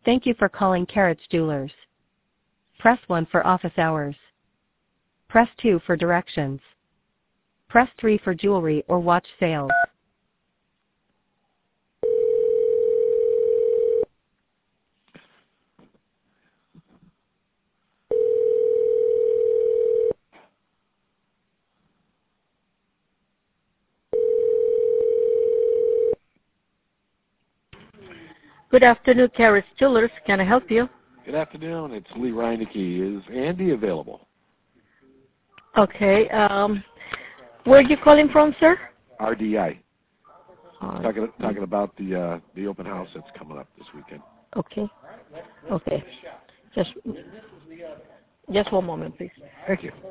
Thank you for calling Carrots Jewelers. Press 1 for office hours. Press 2 for directions. Press 3 for jewelry or watch sales. Good afternoon, Carrots Jewelers. Can I help you? Good afternoon. It's Lee Reinecke. Is Andy available? Okay. Where are you calling from, sir? RDI. Talking about the open house that's coming up this weekend. Okay. Okay. Just one moment, please. Thank you.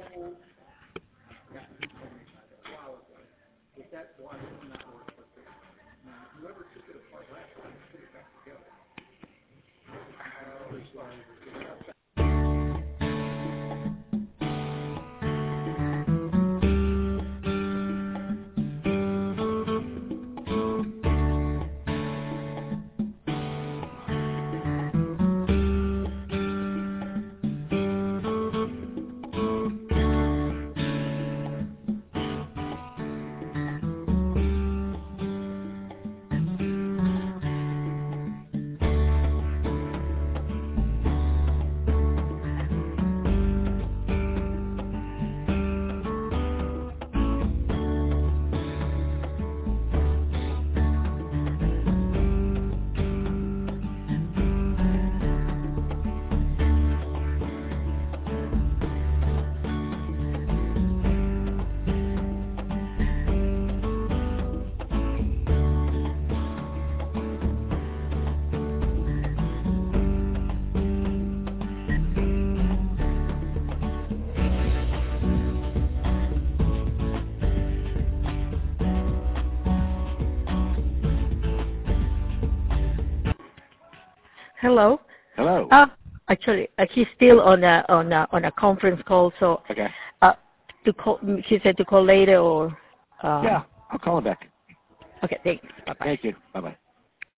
Hello. Hello. Actually, he's still on a conference call. So, Okay. To call, he said to call later or. Yeah, I'll call him back. Okay. Thanks. Bye-bye. Thank you. Bye-bye.